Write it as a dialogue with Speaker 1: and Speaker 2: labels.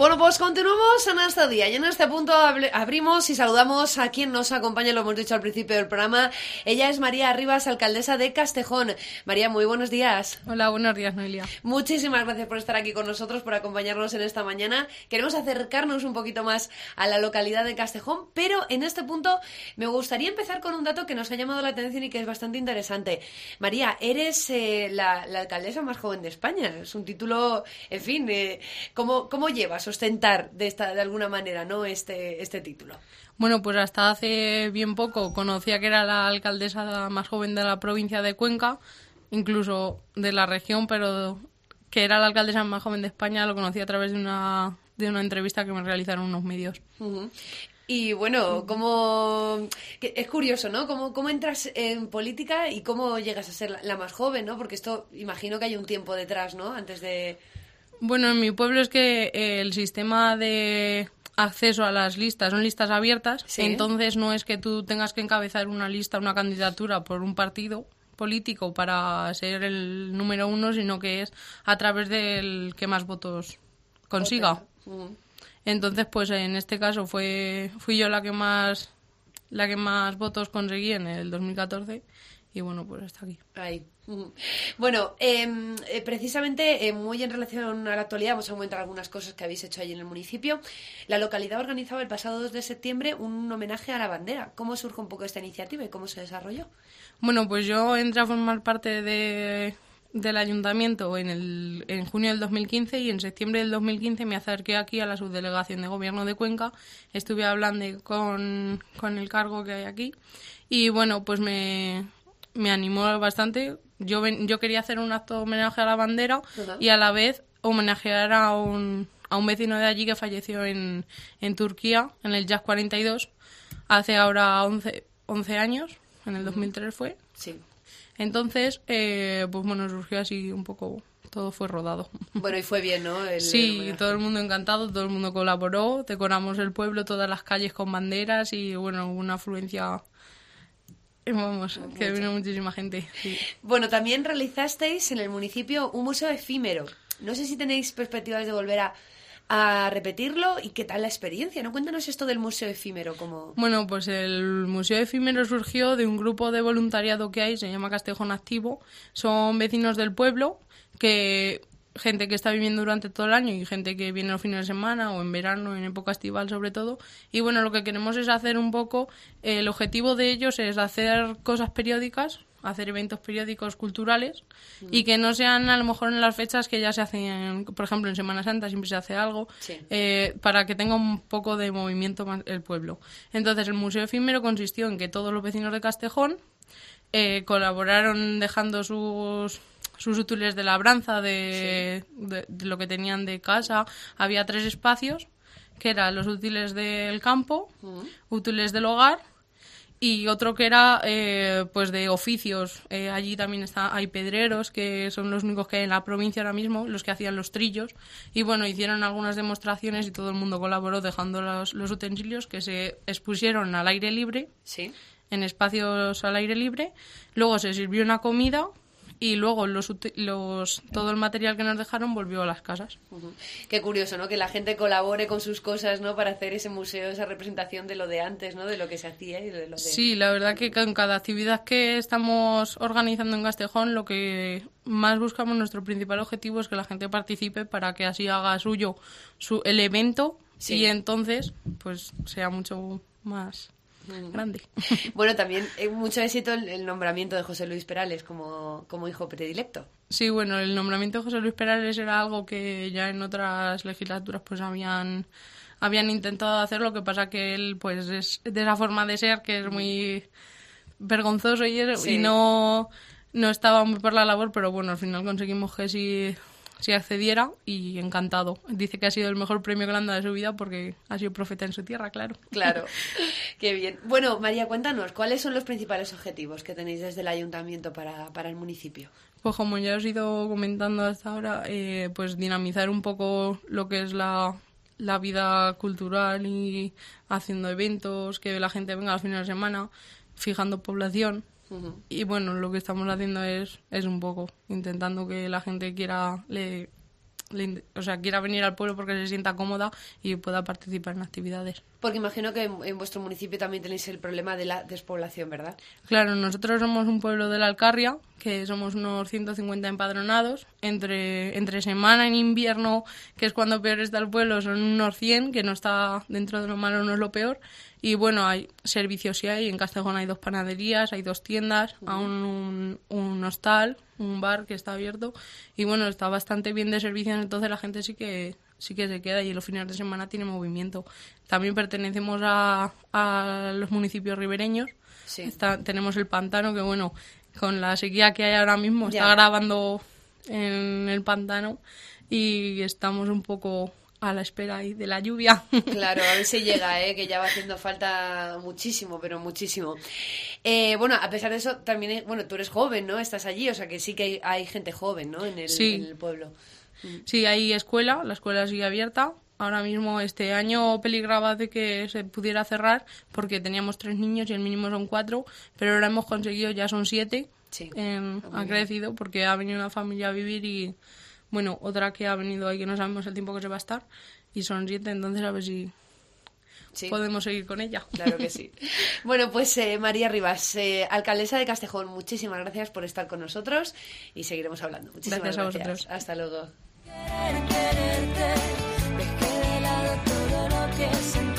Speaker 1: Bueno, pues continuamos en este día y en este punto abrimos y saludamos a quien nos acompaña, lo hemos dicho al principio del programa. Ella es María Rivas, alcaldesa de Castejón. María, muy buenos días.
Speaker 2: Hola, buenos días, Noelia.
Speaker 1: Muchísimas gracias por estar aquí con nosotros, por acompañarnos en esta mañana. Queremos acercarnos un poquito más a la localidad de Castejón, pero en este punto me gustaría empezar con un dato que nos ha llamado la atención y que es bastante interesante. María, eres la alcaldesa más joven de España. Es un título, en fin, ¿cómo llevas ostentar de alguna manera, ¿no? este título?
Speaker 2: Bueno, pues hasta hace bien poco conocía que era la alcaldesa más joven de la provincia de Cuenca, incluso de la región, pero que era la alcaldesa más joven de España lo conocí a través de una entrevista que me realizaron unos medios.
Speaker 1: Uh-huh. Y bueno, es curioso, ¿no? ¿Cómo entras en política y cómo llegas a ser la más joven, ¿no? Porque esto, imagino que hay un tiempo detrás, ¿no? Antes de...
Speaker 2: Bueno, en mi pueblo es que el sistema de acceso a las listas son listas abiertas, ¿sí? Entonces no es que tú tengas que encabezar una lista, una candidatura por un partido político para ser el número uno, sino que es a través del que más votos consiga. Uh-huh. Entonces, pues en este caso fui yo la que más votos conseguí en el 2014 y bueno, pues hasta aquí.
Speaker 1: Ahí. Bueno, precisamente muy en relación a la actualidad vamos a comentar algunas cosas que habéis hecho allí en el municipio. La localidad ha organizado el pasado 2 de septiembre un homenaje a la bandera. ¿Cómo surge un poco esta iniciativa y cómo se desarrolló?
Speaker 2: Bueno, pues yo entré a formar parte del ayuntamiento en junio del 2015 y en septiembre del 2015 me acerqué aquí a la subdelegación de gobierno de Cuenca. Estuve hablando con el cargo que hay aquí y bueno, pues me animó bastante. Yo quería hacer un acto de homenaje a la bandera. Uh-huh. Y a la vez homenajear a un vecino de allí que falleció en Turquía, en el Jazz 42, hace ahora 11 años, en el 2003 fue.
Speaker 1: Sí.
Speaker 2: Entonces, pues bueno, surgió así un poco, todo fue rodado.
Speaker 1: Bueno, y fue bien, ¿no?
Speaker 2: Sí, todo el mundo encantado, todo el mundo colaboró, decoramos el pueblo, todas las calles con banderas y bueno, hubo una afluencia... Vamos, que vino muchísima gente. Sí.
Speaker 1: Bueno, también realizasteis en el municipio un museo efímero. No sé si tenéis perspectivas de volver a repetirlo y qué tal la experiencia, ¿no? Cuéntanos esto del museo efímero.
Speaker 2: Bueno, pues el museo efímero surgió de un grupo de voluntariado que hay, se llama Castejón Activo. Son vecinos del pueblo gente que está viviendo durante todo el año y gente que viene los fines de semana o en verano, en época estival sobre todo. Y bueno, lo que queremos es hacer un poco, el objetivo de ellos es hacer cosas periódicas, hacer eventos periódicos culturales y que no sean a lo mejor en las fechas que ya se hacen, por ejemplo en Semana Santa siempre se hace algo, sí. Para que tenga un poco de movimiento más el pueblo. Entonces el museo efímero consistió en que todos los vecinos de Castejón colaboraron dejando sus útiles de labranza de lo que tenían de casa. Había 3 espacios, que eran los útiles del campo, útiles del hogar y otro que era pues de oficios. Allí también hay pedreros, que son los únicos que hay en la provincia ahora mismo, los que hacían los trillos. Y bueno, hicieron algunas demostraciones y todo el mundo colaboró dejando los utensilios que se expusieron al aire libre, sí, en espacios al aire libre. Luego se sirvió una comida y luego todo el material que nos dejaron volvió a las casas.
Speaker 1: Uh-huh. Qué curioso, ¿no? Que la gente colabore con sus cosas, ¿no? Para hacer ese museo, esa representación de lo de antes, ¿no? De lo que se hacía y de lo de...
Speaker 2: Sí, la verdad que con cada actividad que estamos organizando en Castejón, lo que más buscamos, nuestro principal objetivo es que la gente participe para que así haga suyo el evento, sí. Y entonces pues sea mucho más... grande.
Speaker 1: Bueno, también mucho éxito el nombramiento de José Luis Perales como hijo predilecto.
Speaker 2: Sí, bueno, el nombramiento de José Luis Perales era algo que ya en otras legislaturas pues habían intentado hacer, lo que pasa que él pues es de esa forma de ser que es muy vergonzoso sí. Y no estaba muy por la labor, pero bueno, al final conseguimos que sí accediera y encantado. Dice que ha sido el mejor premio que le han dado de su vida porque ha sido profeta en su tierra, claro.
Speaker 1: Claro, qué bien. Bueno, María, cuéntanos, ¿cuáles son los principales objetivos que tenéis desde el ayuntamiento para el municipio?
Speaker 2: Pues como ya os he ido comentando hasta ahora, pues dinamizar un poco lo que es la vida cultural y haciendo eventos, que la gente venga los fines de semana, fijando población. Uh-huh. Y bueno, lo que estamos haciendo es un poco intentando que la gente quiera quiera venir al pueblo porque se sienta cómoda y pueda participar en actividades.
Speaker 1: Porque imagino que en vuestro municipio también tenéis el problema de la despoblación, ¿verdad?
Speaker 2: Claro, nosotros somos un pueblo de la Alcarria, que somos unos 150 empadronados. Entre semana, en invierno, que es cuando peor está el pueblo, son unos 100, que no está dentro de lo malo, no es lo peor. Y bueno, hay servicios sí hay. En Castejón hay 2 panaderías, hay 2 tiendas, aún un hostal, un bar que está abierto. Y bueno, está bastante bien de servicios, entonces la gente sí que se queda y los fines de semana tiene movimiento. También pertenecemos a los municipios ribereños.
Speaker 1: Sí.
Speaker 2: Tenemos el pantano, que bueno, con la sequía que hay ahora mismo, está grabando en el pantano y estamos un poco a la espera ahí de la lluvia.
Speaker 1: Claro, a ver si llega, que ya va haciendo falta muchísimo, pero muchísimo. Bueno, a pesar de eso, también, tú eres joven, ¿no? Estás allí, o sea que sí que hay gente joven, ¿no? En el pueblo.
Speaker 2: Sí, hay escuela, la escuela sigue abierta. Ahora mismo este año peligraba de que se pudiera cerrar porque teníamos 3 niños y el mínimo son 4, pero ahora hemos conseguido, ya son 7.
Speaker 1: Sí.
Speaker 2: Ha crecido porque ha venido una familia a vivir y, bueno, otra que ha venido ahí que no sabemos el tiempo que se va a estar y son 7, entonces a ver si podemos seguir con ella.
Speaker 1: Claro que sí. Bueno, pues María Rivas, alcaldesa de Castejón, muchísimas gracias por estar con nosotros y seguiremos hablando. Muchísimas gracias
Speaker 2: a vosotros.
Speaker 1: Hasta luego.
Speaker 3: Quererte, dejé de lado todo lo que sentí.